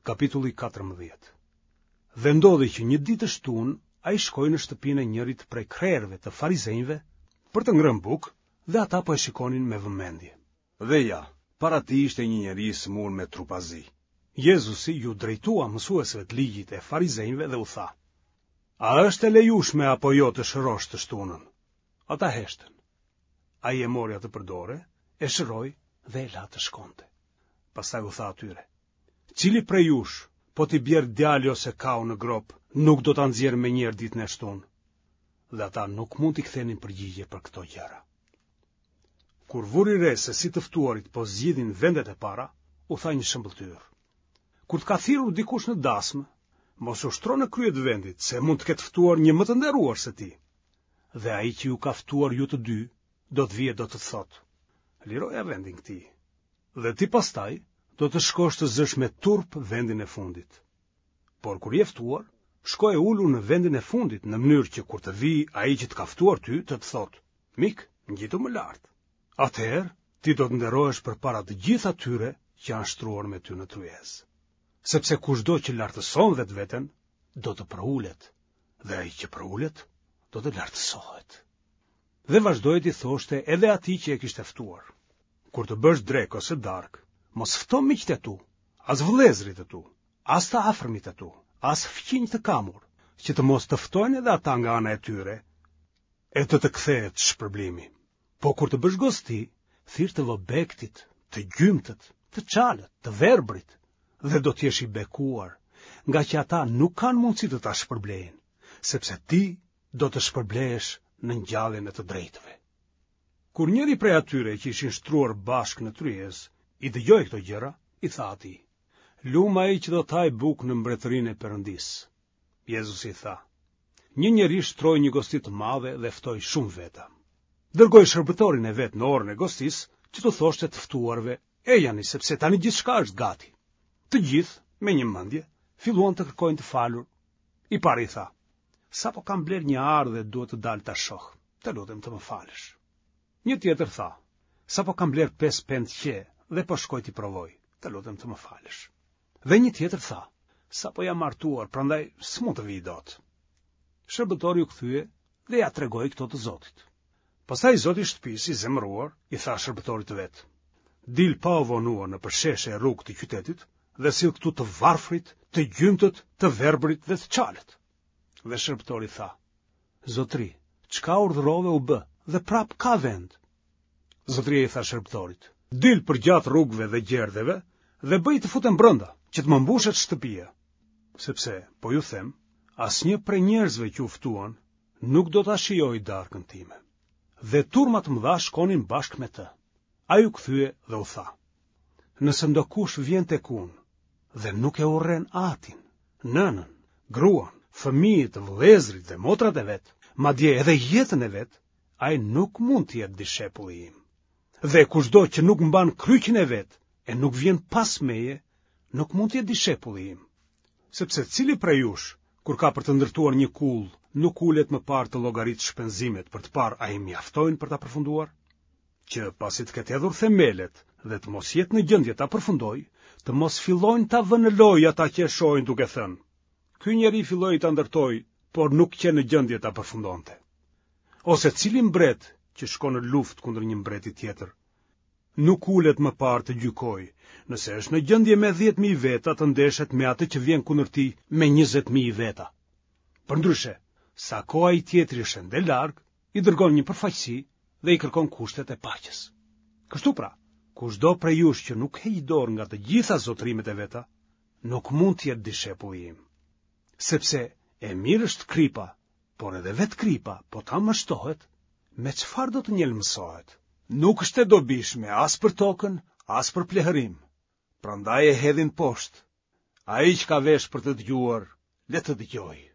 Kapitulli 14. Dhe ndodhi që një ditë shtunë, ai shkoi në shtëpinë e njërit prej krerëve të farizejve për të ngrënë bukë, dhe ata po e shikonin me vëmendje. Dhe ja, para tij ishte një njeri smur me trupazi. Jezusi ju drejtua mësuesve të ligjit e farizejve dhe u tha: A është e lejushme apo jo të shërosh të shtunën? Ata heshtën. Ai e mori atë për dorë, e shëroi dhe e la të shkonte. Pastaj u tha atyre: Cili prej jush, po t'i bjerë djali ose kau në grop, nuk do ta nxjerrë menjëherë ditën e shtunë? Dhe ata nuk mund t'i kthenin përgjigje për këto gjëra. Kur vuri re se si të ftuarit po zgjidhin vendet e para, u tha një shëmbëltyr: Kur të ka thirrur dikush në dasmë, mos u shtro në krye të vendit, se mund të ketë ftuar një më të nderuar se ti. Dhe ai që ju ka ftuar ju të dy, do të vijë do të thotë: Liroja vendin këtij. Dhe ti pastaj do të shkosh të zësh me turp vendin e fundit. Por kur je ftuar, shko e ulu në vendin e fundit, në mënyrë që kur të vijë ai që të ka ftuar ty, të thotë: Mik, ngjitu më lart. Atëherë ti do të nderohesh përpara të gjithë atyre që janë shtruar me ty në tryezë. Sepse kushdo që lartëson vetveten, do të përulet, dhe ai që përulet, do të lartësohet. Dhe vazhdoi t'i thoshte edhe atij që e kishte ftuar: Kur të bësh drek ose dark, mos fto miqtë e tu, as vëllezërit e tu, as të afërmit e tu, as fqinj të kamur, që të mos të ftojnë edhe ata nga ana e tyre, e të kthehet shpërblimi. Po kur të bësh gosti, thirr të vobektit, të gjymtët, të çalët, të verbrit, dhe do t'jesh i bekuar, nga që ata nuk kanë mundësi të ta shpërblejnë, sepse ti do të shpërblehesh në ngjalljen e të drejtëve. Kur njëri prej atyre që ishin shtruar bashkë në tryezë i dëgjoi këto gjëra, i tha atij: Lum ai që do të hajë bukë në mbretërinë e Perëndisë. Jezusi i tha: Një njeri shtroi një gosti të madhe dhe ftoi shumë veta. Dërgoi shërbëtorin e vet në orën e gostisë që të thoshte të ftuarve: Ejani, sepse tani gjithçka është gati. Të gjithë, me një mendje, filluan të kërkojnë të falur. I pari i tha: Sapo kam bler një arë dhe duhet të dal ta shoh. Të lutem të më falësh. Një tjetër tha: Sapo kam bler 5 pend qe dhe po shkoj t'i provoj. Të lutem të më falësh. Dhe një tjetër tha: Sapo jam martuar, prandaj s'mund të vij dot. Shërbëtori u kthye dhe ja tregoi këto të Zotit. Pastaj zoti i shtëpisë, i zemëruar, i tha shërbëtorit të vet: Dil pa u vonuar në përsheshe e rrugë të qytetit dhe sill këtu të varfrit, të gjymtët, të verbrit dhe të çalët. Dhe shërbëtori tha: Zotri, çka urdhërove u bë, dhe prap ka vend. Zotria i tha shërbëtorit: Dil përgjat rrugëve dhe gjerdheve dhe bëj të futen brenda, që të më mbushet shtëpia. Sepse, po ju them, asnjë prej njerëzve që u ftuan nuk do ta shijojë darkën time. Dhe turma të mëdha shkonin bashkë me të. Ai u kthye dhe u tha: Nëse ndokush vjen tek unë dhe nuk e urren atin, nënën, gruan, fëmijët, vëllezërit dhe motrat e vet, madje edhe jetën e vet, ai nuk mund të jetë dishepulli im. Dhe kushdo që nuk mban kryqin e vet e nuk vjen pas meje, nuk mund të jetë dishepulli im. Sepse cili prej jush, kur ka për të ndërtuar një kull, nuk ulet më parë të llogarit shpenzimet për të parë a i mjaftojnë për ta përfunduar? Që pasi të ketë hedhur themelet dhe të mos jetë në gjendje ta përfundojë, të mos fillojnë ta vënë lojë ata që e shohin duke thënë: Ky njeri filloi ta ndërtoi, por nuk qenë në gjendje ta përfundonte. Ose cili mbret që shkon në luftë kundër një mbreti tjetër, nuk ulet më parë të gjykojë, nëse është në gjendje me 10.000 veta të ndeshet me atë që vjen kundër tij me 20.000 veta. Përndryshe, sa koha i tjetri është ende larg, i dërgon një përfaqësi dhe i kërkon kushtet e paqes. Kështu pra, kushdo prej jush që nuk heq dorë nga të gjitha zotrimet e veta, nuk mund të jetë dishepulli im. Sepse e mirë është kripa, por edhe vetë kripa, po ta mështohet, me çfarë do të njëlmësohet? Nuk është e dobishme as për tokën, as për plehërim. Prandaj e hedhin poshtë. Ai që ka vesh për të dëgjuar, le të dëgjojë.